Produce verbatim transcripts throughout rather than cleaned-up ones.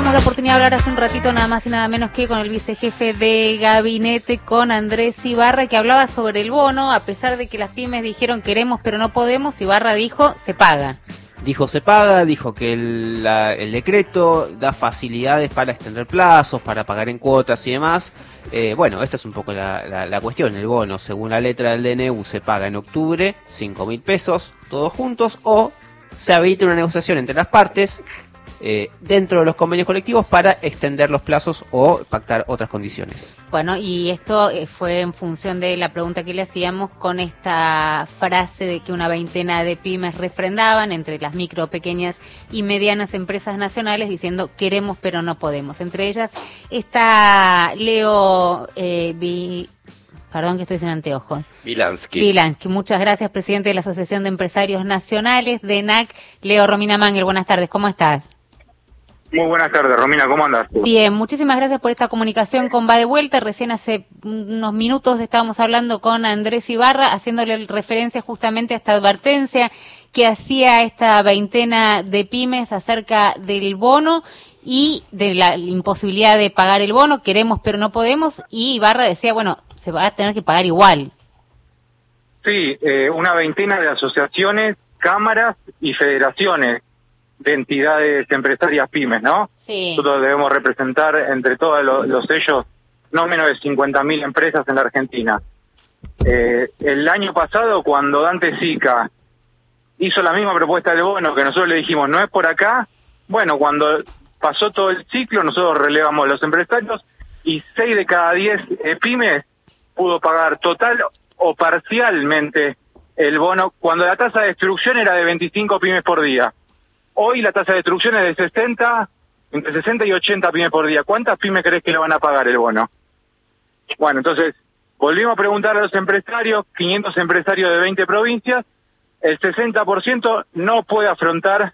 Teníamos la oportunidad de hablar hace un ratito nada más y nada menos que con el vicejefe de gabinete, con Andrés Ibarra, que hablaba sobre el bono. A pesar de que las pymes dijeron queremos pero no podemos, Ibarra dijo se paga. Dijo se paga, dijo que el, la, el decreto da facilidades para extender plazos, para pagar en cuotas y demás. Eh, bueno, esta es un poco la, la, la cuestión. El bono, según la letra del D N U, se paga en octubre, cinco mil pesos, todos juntos, o se habilita una negociación entre las partes eh, dentro de los convenios colectivos para extender los plazos o pactar otras condiciones. Bueno, y esto fue en función de la pregunta que le hacíamos con esta frase de que una veintena de pymes refrendaban entre las micro, pequeñas y medianas empresas nacionales diciendo queremos pero no podemos. Entre ellas está Leo eh, Vi, perdón que estoy sin anteojos. Vilansky. Vilansky, muchas gracias, presidente de la Asociación de Empresarios Nacionales de N A C. Leo, Romina Mangel, buenas tardes, ¿cómo estás? Muy buenas tardes, Romina, ¿cómo andas? Bien, muchísimas gracias por esta comunicación con Va de Vuelta. Recién hace unos minutos estábamos hablando con Andrés Ibarra, haciéndole referencia justamente a esta advertencia que hacía esta veintena de pymes acerca del bono y de la imposibilidad de pagar el bono. Queremos pero no podemos, y Ibarra decía, bueno, se va a tener que pagar igual. Sí, eh, una veintena de asociaciones, cámaras y federaciones de entidades empresarias pymes, ¿no? Sí. Nosotros debemos representar entre todos los, los sellos no menos de cincuenta mil empresas en la Argentina. Eh, el año pasado, cuando Dante Sica hizo la misma propuesta del bono, que nosotros le dijimos, no es por acá, bueno, cuando pasó todo el ciclo, nosotros relevamos a los empresarios y seis de cada diez eh, pymes pudo pagar total o parcialmente el bono, cuando la tasa de destrucción era de veinticinco pymes por día. Hoy la tasa de destrucción es de sesenta, entre sesenta y ochenta pymes por día. ¿Cuántas pymes crees que le van a pagar el bono? Bueno, entonces, volvimos a preguntar a los empresarios, quinientos empresarios de veinte provincias, el sesenta por ciento no puede afrontar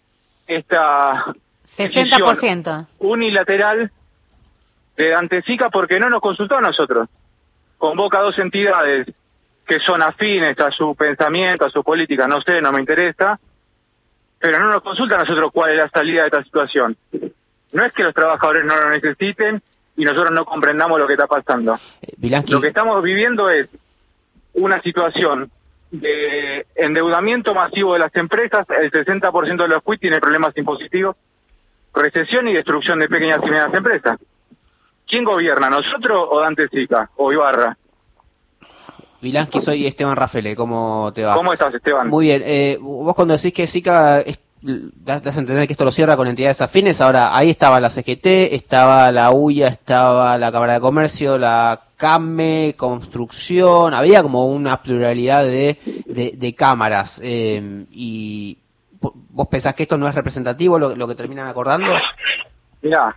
esta sesenta por ciento unilateral de Dante Sica porque no nos consultó a nosotros. Convoca a dos entidades que son afines a su pensamiento, a su política, no sé, no me interesa, pero no nos consulta a nosotros cuál es la salida de esta situación. No es que los trabajadores no lo necesiten y nosotros no comprendamos lo que está pasando. Eh, Vilansky. Lo que estamos viviendo es una situación de endeudamiento masivo de las empresas, el sesenta por ciento de los Q I tiene problemas impositivos, recesión y destrucción de pequeñas y medianas empresas. ¿Quién gobierna, nosotros o Dante Sica o Ibarra? Vilansky, soy Esteban Rafele, ¿cómo te va? ¿Cómo estás, Esteban? Muy bien, eh, vos cuando decís que Sica es, das, das a entender que esto lo cierra con entidades afines, ahora ahí estaba la C G T, estaba la U I A, estaba la Cámara de Comercio, la CAME, Construcción, había como una pluralidad de, de, de cámaras, eh, y ¿vos pensás que esto no es representativo lo, lo que terminan acordando? Mirá,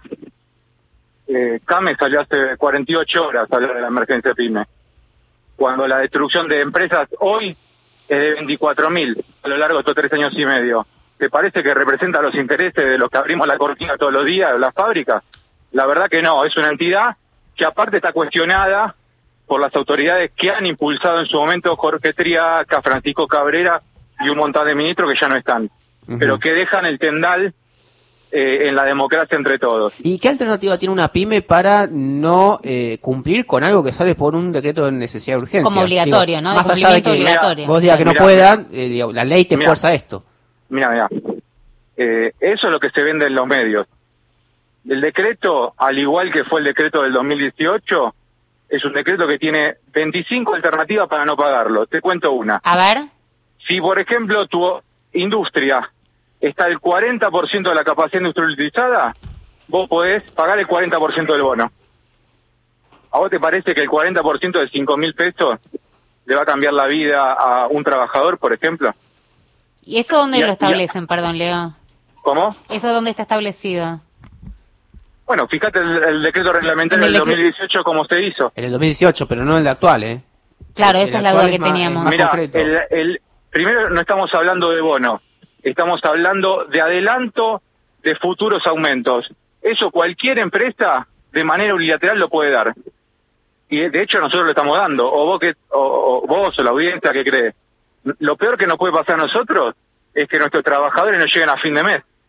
eh, CAME salió hace cuarenta y ocho horas a hablar de la emergencia PYME, cuando la destrucción de empresas hoy es de veinticuatro mil a lo largo de estos tres años y medio. ¿Te parece que representa los intereses de los que abrimos la cortina todos los días, las fábricas? La verdad que no, es una entidad que aparte está cuestionada por las autoridades que han impulsado en su momento Jorge Triaca, Francisco Cabrera y un montón de ministros que ya no están, uh-huh. pero que dejan el tendal Eh, en la democracia entre todos. ¿Y qué alternativa tiene una pyme para no eh, cumplir con algo que sale por un decreto de necesidad de urgencia? Como obligatorio, Digo, ¿no? Más allá de que obligatorio. vos digas que no mirá, puedan, eh, digo, la ley te mirá, fuerza esto. Mira, mira, eh, eso es lo que se vende en los medios. El decreto, al igual que fue el decreto del dos mil dieciocho, es un decreto que tiene veinticinco alternativas para no pagarlo. Te cuento una. A ver. Si, por ejemplo, tu industria está el cuarenta por ciento de la capacidad industrial utilizada, vos podés pagar el cuarenta por ciento del bono. ¿A vos te parece que el cuarenta por ciento de cinco mil pesos le va a cambiar la vida a un trabajador, por ejemplo? ¿Y eso dónde y, lo establecen, y, perdón, Leo? ¿Cómo? ¿Eso dónde está establecido? Bueno, fíjate el, el decreto reglamentario del dos mil dieciocho cómo se hizo. En el dos mil dieciocho, pero no en el actual, ¿eh? Claro, el, esa el es la duda que es más, teníamos. Más Mirá, el, el, primero no estamos hablando de bono. Estamos hablando de adelanto de futuros aumentos. Eso cualquier empresa de manera unilateral lo puede dar. Y de hecho nosotros lo estamos dando. O vos, que, o, o vos o la audiencia que cree. Lo peor que nos puede pasar a nosotros es que nuestros trabajadores no lleguen a fin de mes.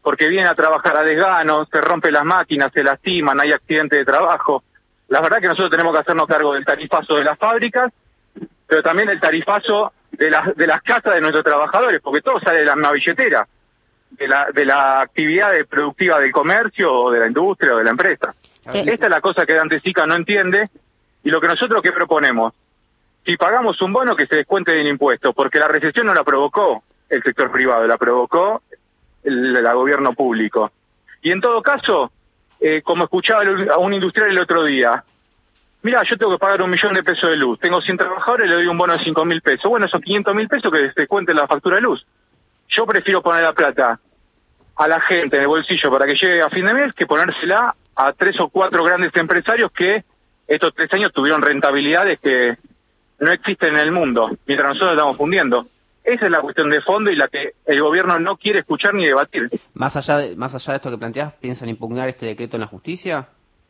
porque vienen a trabajar a desgano, se rompen las máquinas, se lastiman, hay accidentes de trabajo. La verdad que nosotros tenemos que hacernos cargo del tarifazo de las fábricas, pero también del tarifazo de las de las casas de nuestros trabajadores, porque todo sale de la misma billetera, de la de la actividad productiva del comercio o de la industria o de la empresa. Esta es la cosa que Dante Sica no entiende, y lo que nosotros que proponemos, si pagamos un bono que se descuente del impuesto, porque la recesión no la provocó el sector privado, la provocó el, el gobierno público. Y en todo caso, eh, como escuchaba a un industrial el otro día, mira, yo tengo que pagar un millón de pesos de luz, tengo cien trabajadores, le doy un bono de cinco mil pesos. Bueno, esos quinientos mil pesos que se descuenten la factura de luz. Yo prefiero poner la plata a la gente en el bolsillo para que llegue a fin de mes que ponérsela a tres o cuatro grandes empresarios que estos tres años tuvieron rentabilidades que no existen en el mundo, mientras nosotros estamos fundiendo. Esa es la cuestión de fondo y la que el gobierno no quiere escuchar ni debatir. Más allá de, más allá de esto que planteás, ¿piensan impugnar este decreto en la justicia?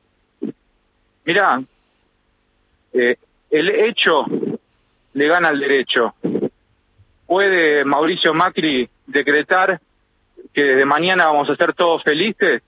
Mirá, eh, el hecho le gana al derecho. ¿Puede Mauricio Macri decretar que desde mañana vamos a ser todos felices?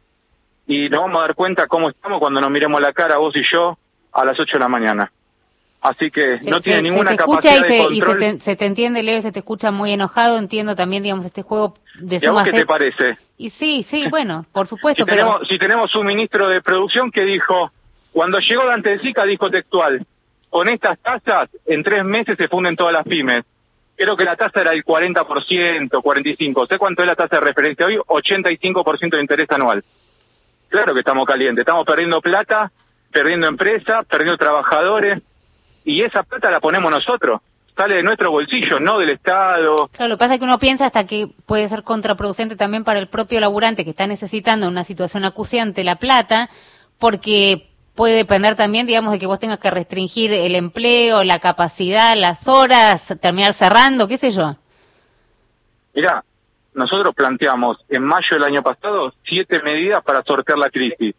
Y nos vamos a dar cuenta cómo estamos cuando nos miremos la cara vos y yo a las ocho de la mañana. Así que se, no tiene se, ninguna se te capacidad escucha y de se, control. Y se, te, se te entiende, Leo, se te escucha muy enojado. Entiendo también, digamos, este juego de ¿Y a vos sumas. qué te parece? Y sí, sí, bueno, por supuesto. si, pero tenemos, si tenemos un ministro de producción que dijo, cuando llegó Dante Sica dijo textual, con estas tasas en tres meses se funden todas las pymes. Creo que la tasa era el cuarenta por ciento, cuarenta y cinco por ciento. ¿Sé cuánto es la tasa de referencia hoy? ochenta y cinco por ciento de interés anual. Claro que estamos calientes, estamos perdiendo plata, perdiendo empresas, perdiendo trabajadores, y esa plata la ponemos nosotros, sale de nuestro bolsillo, no del Estado. Claro, lo que pasa es que uno piensa hasta que puede ser contraproducente también para el propio laburante que está necesitando en una situación acuciante la plata, porque puede depender también, digamos, de que vos tengas que restringir el empleo, la capacidad, las horas, terminar cerrando, qué sé yo. Mirá, nosotros planteamos en mayo del año pasado siete medidas para sortear la crisis.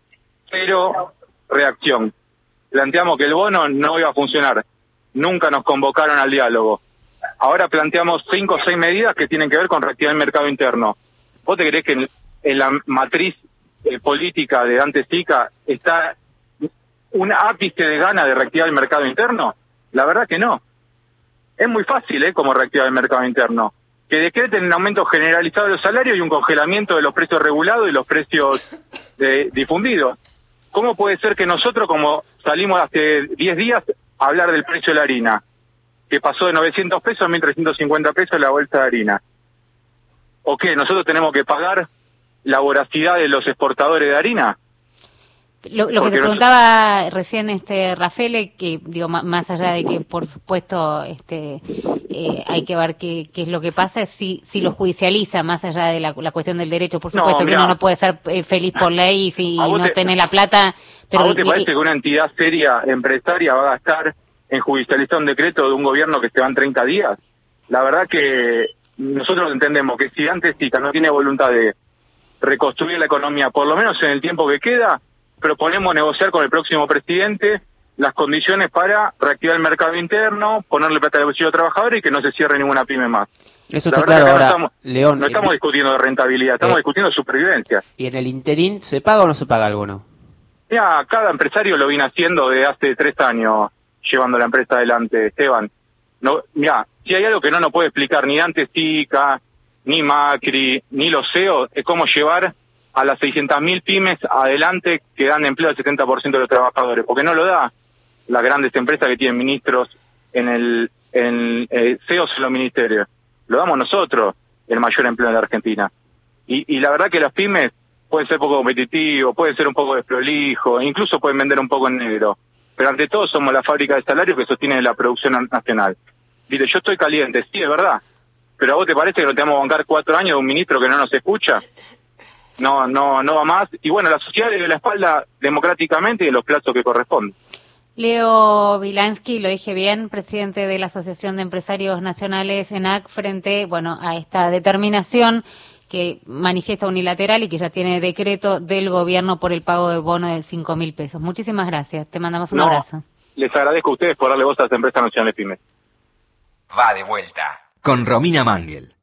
Pero reacción. Planteamos que el bono no iba a funcionar. Nunca nos convocaron al diálogo. Ahora planteamos cinco o seis medidas que tienen que ver con reactivar el mercado interno. ¿Vos te creés que en, en la matriz eh, política de Dante Sica está un ápice de gana de reactivar el mercado interno? La verdad que no. Es muy fácil, ¿eh?, como reactivar el mercado interno. Que decreten un aumento generalizado de los salarios y un congelamiento de los precios regulados y los precios de, difundidos. ¿Cómo puede ser que nosotros, como salimos hace diez días a hablar del precio de la harina, que pasó de novecientos pesos a mil trescientos cincuenta pesos la bolsa de harina? ¿O qué? ¿Nosotros tenemos que pagar la voracidad de los exportadores de harina? Lo, lo que te preguntaba nosotros... recién este Rafael, que digo, más allá de que por supuesto este eh, hay que ver qué, qué es lo que pasa, es si, si lo judicializa, más allá de la, la cuestión del derecho, por supuesto no, que uno no puede ser eh, feliz por ley y si no te, tenés la plata. Pero ¿a vos te parece que una entidad seria, empresaria, va a gastar en judicializar un decreto de un gobierno que se va en treinta días? La verdad que nosotros entendemos que si antes Sica no tiene voluntad de reconstruir la economía, por lo menos en el tiempo que queda, proponemos negociar con el próximo presidente las condiciones para reactivar el mercado interno, ponerle plata al bolsillo a los trabajadores y que no se cierre ninguna pyme más. Eso está claro. Ahora, no estamos, León, no estamos eh, discutiendo de rentabilidad, estamos eh, discutiendo de supervivencia. ¿Y en el interín se paga o no se paga el bono? Mira, cada empresario lo viene haciendo desde hace tres años, llevando la empresa adelante, Esteban. No, mira, si hay algo que no nos puede explicar ni Dante Sica, ni Macri, ni los C E O, es cómo llevar a las seiscientas mil pymes adelante que dan empleo al setenta por ciento de los trabajadores, porque no lo da las grandes empresas que tienen ministros en el en, eh, C E Os en los ministerios. Lo damos nosotros, el mayor empleo en la Argentina. Y, y la verdad que las pymes pueden ser poco competitivos, pueden ser un poco desprolijos, incluso pueden vender un poco en negro. Pero ante todo somos la fábrica de salarios que sostiene la producción nacional. Dice, yo estoy caliente, sí, es verdad. Pero ¿a vos te parece que nos tenemos que bancar cuatro años de un ministro que no nos escucha? No, no, no va más. Y bueno, la sociedad le dio la espalda democráticamente y en los plazos que corresponden. Leo Wilansky, lo dije bien, presidente de la Asociación de Empresarios Nacionales, ENAC, frente, bueno, a esta determinación que manifiesta unilateral y que ya tiene decreto del gobierno por el pago de bono de cinco mil pesos. Muchísimas gracias. Te mandamos un no, abrazo. Les agradezco a ustedes por darle voz a las empresas nacionales pymes. Va de vuelta con Romina Mangel.